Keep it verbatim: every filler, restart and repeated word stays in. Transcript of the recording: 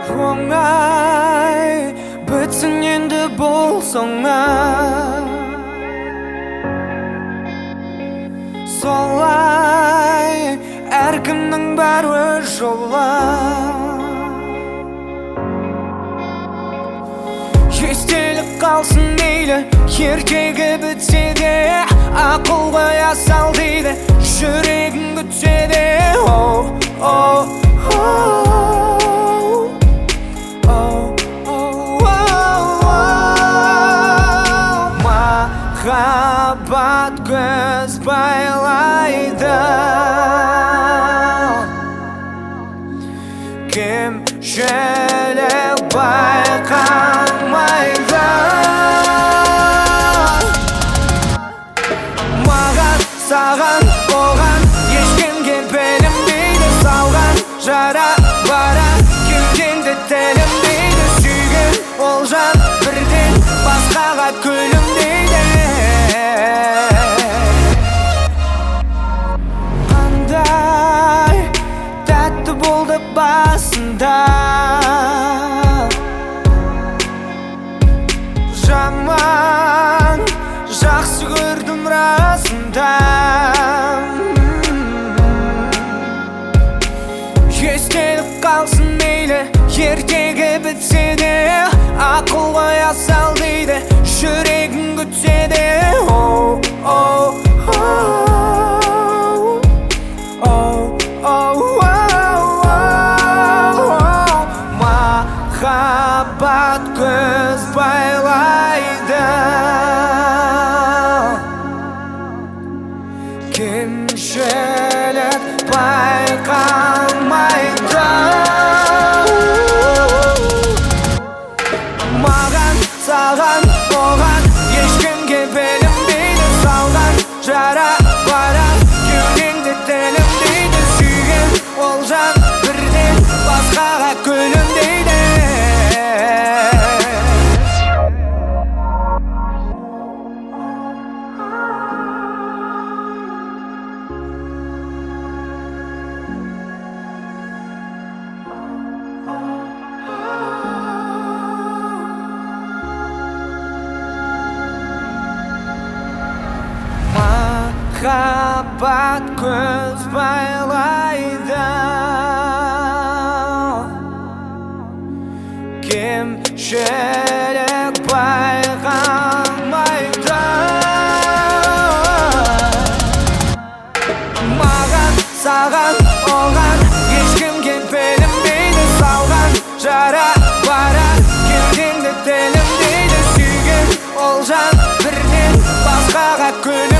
оңай бітсін енді бұл соңай. Солай әркімнің бар өз жолы. Естелік қалсын мейлі, ертегі бітсе де, ақыл қоя сал дейді, жүрегің күтсе де. Оу, оу, оу, оу, оу, оу. Махаббат көз байлайды, кемшілік байқамайды. Маған, саған, оған ешкімге білінбейді, салған жара бара кеудеңді тілінбейді. Сүйген ол жан бірден басқаға күлімдейді. Қандай тәтті болды басында, жаман жақсы көрдім расында. Естелік қалсын мейлі, ертегі бітсе де, ақыл қоя сал дейді, жүрегің күтсе де. Оу, оу, оу, оу, оу, оу. Махаббат көз байлайды, кемшілік байқамайды. Маған, саған, оған ешкімге білінбейді, салған жара бара кеудеңді тілінбейді. Сүйген ол жан бірден басқаға күлімдейді. Махаббат көз байлайды, кемшілік байқамайды. Маған, саған, оған ешкімге білінбейді, салған жара бара кеудеңді тілінбейді. Сүйген ол жан бірден басқаға күлімдейді.